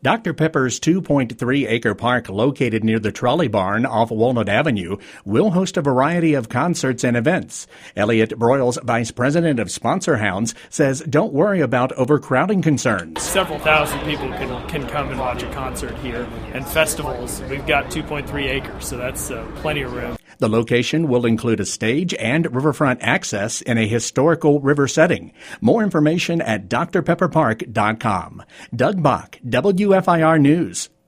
Dr. Pepper's 2.3-acre park located near the trolley barn off Walnut Avenue will host a variety of concerts and events. Elliot Broyles, vice president of Sponsor Hounds, says don't worry about overcrowding concerns. Several thousand people can come and watch a concert here, and festivals. We've got 2.3 acres, so that's plenty of room. The location will include a stage and riverfront access in a historical river setting. More information at drpepperpark.com. Doug Bach, WFIR News.